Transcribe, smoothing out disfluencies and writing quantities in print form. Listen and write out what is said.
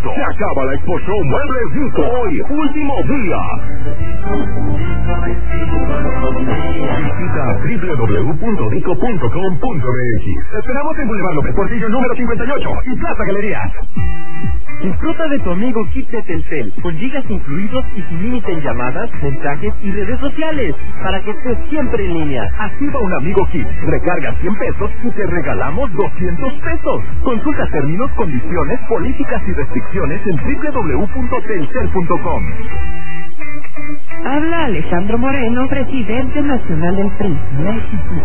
agosto se acaba la Expo Show Muebles Vico. Hoy, último día. Visita www.vico.com.mx. Esperamos en Boulevard López Portillo número 58 y Plaza Galerías. Disfruta de tu amigo kit de Telcel, con gigas incluidos y sin límite en llamadas, mensajes y redes sociales, para que estés siempre en línea. Activa un amigo kit, recarga 100 pesos y te regalamos 200 pesos. Consulta términos, condiciones, políticas y restricciones en www.telcel.com. Habla Alejandro Moreno, presidente nacional del PRI. México.